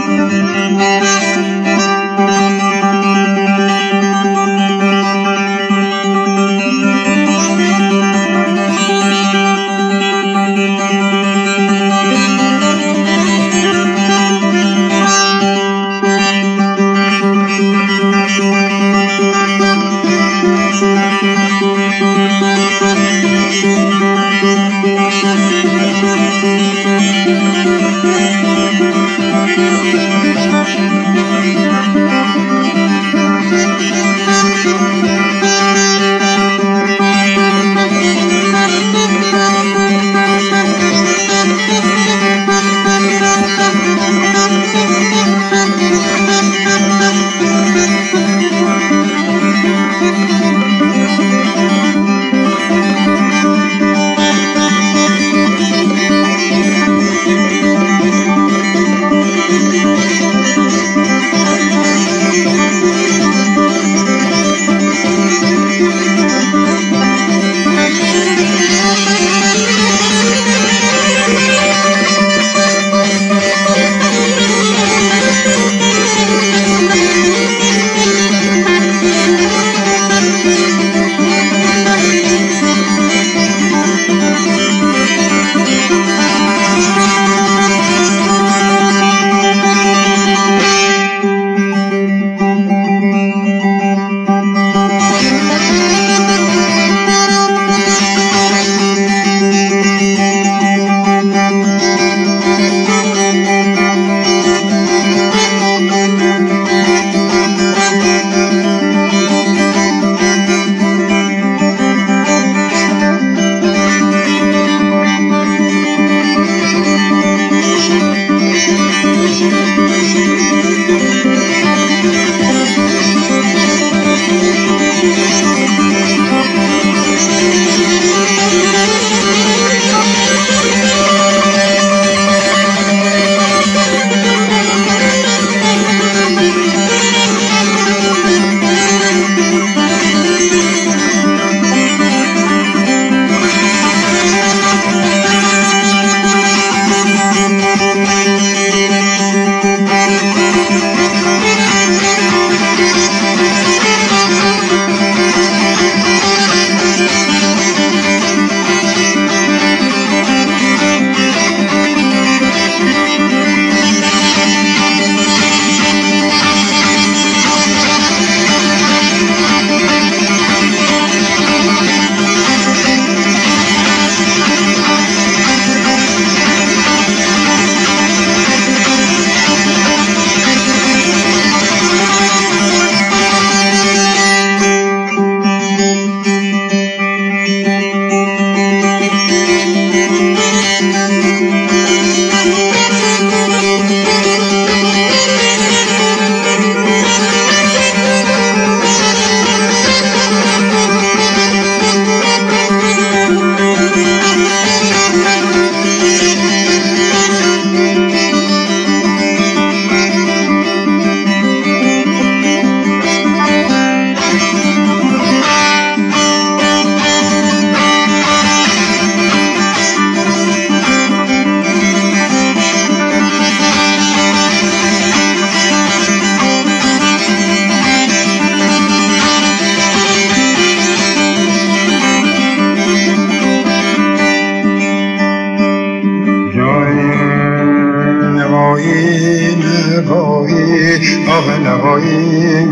آه نوایی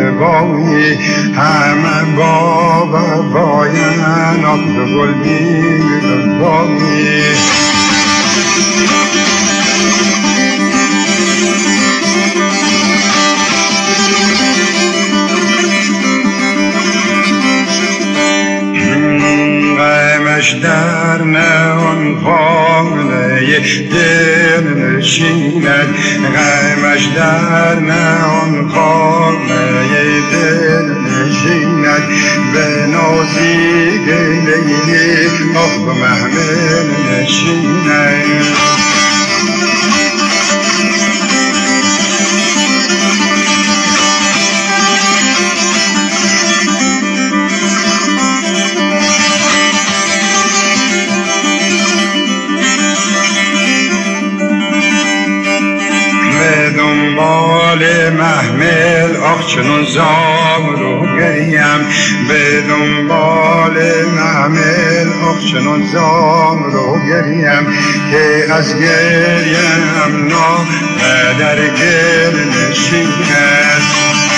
نوایی همه با وفاین آخد گل بیر باقی غمش در نهان خانه دل نشیند غمش در نهان خانه دل نشیند به نازی لیلی آخ به محمل نشیند محمل آخ چنون زام رو گریم به دنبال محمل آخ چنون زام رو گریم که از گریم نا در گل نشیند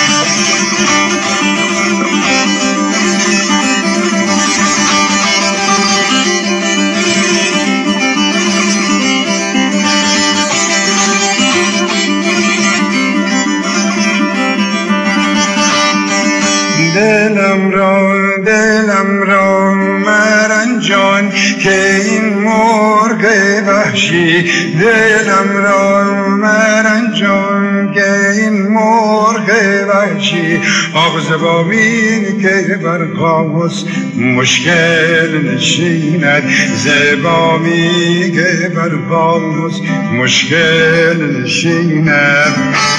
دلم را مرنجان که این مرغ وحشی دلم را مرنجان که این مرغ وحشی آغ زبامین که بر قاموس مشکل نشیند زبامی که بر قاموس مشکل نشیند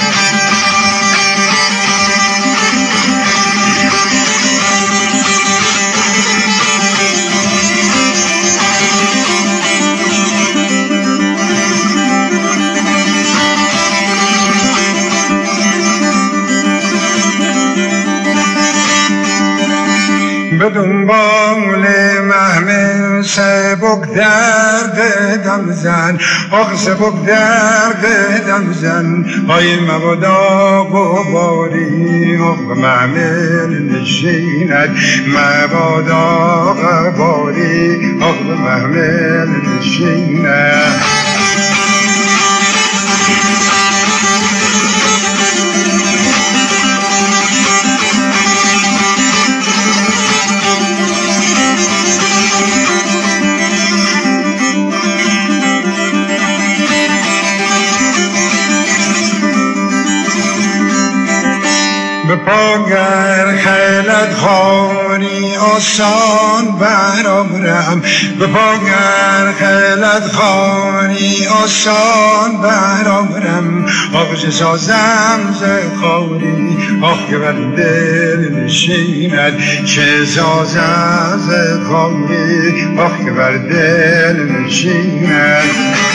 به دنبال محمل سبک درد دم زن آخ سبک درد دم زن های مبادا غباری آخ محمل نشیند مبادا غباری آخ محمل نشیند به پاگر خیلت خاری آسان برآورم به پاگر خیلت خاری آسان برآورم آخ سازم ز خاری آخ که بر دل نشیند چه سازم ز خاری آخ که بر دل نشیند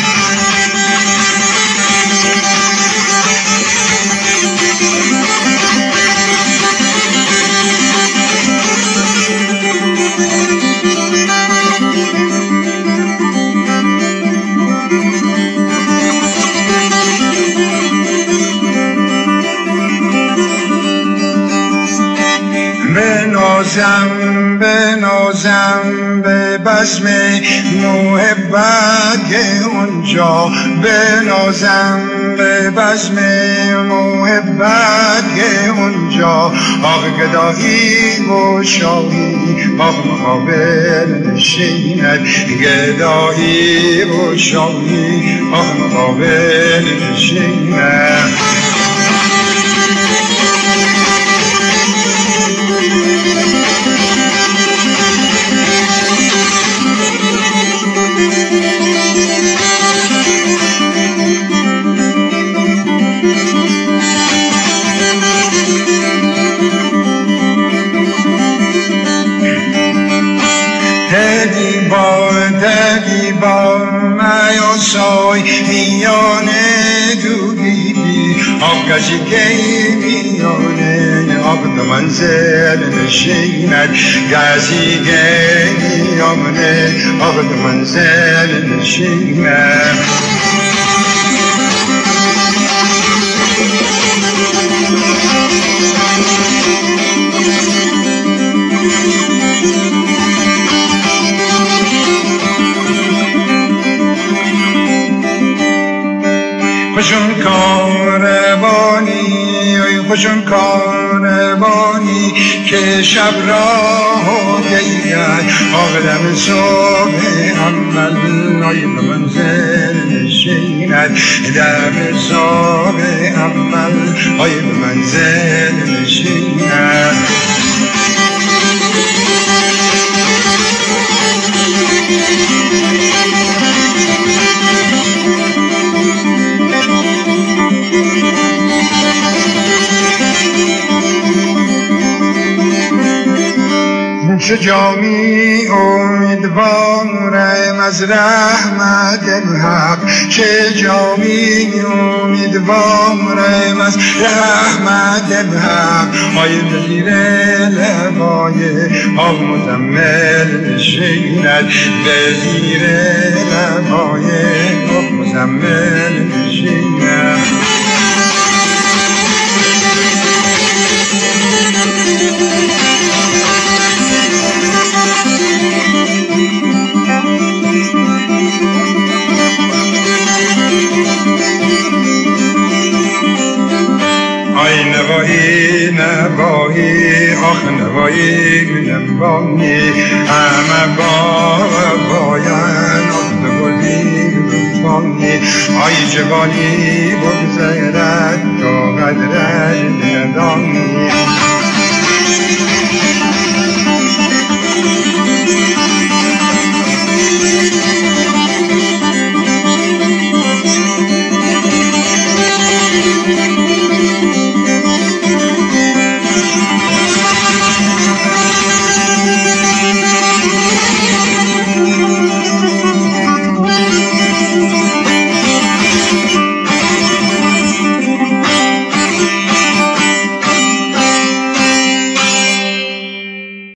بنازم به بزم محبت که اونجا بنازم به بزم محبت که اونجا آخ گدایی و شاهی آخ مقابل نشیند گدایی و شاهی آخ مقابل نشیند دیبا میاسای میانه دوگیدی آب کشی که میانه آب دو منزل نشیند کسی که میانه آب دو منزل نشیند خوشون کاروانی خوشون کاروانی که شب راه گیرد آقدم صبح عمل آی به منزل نشیند دم صبح عمل آی به منزل نشیند چه جامی امیدوارم از رحمت الحق که جامی امیدوارم از رحمت الحق آی زیر لبای آب مزمل شیرد به زیر لبای آب مزمل شیرد آی نوایی نوایی آخ نوایی نوایی همه باید آخ گلی رفانی آی جوانی بگذرد تا قدرت ندانی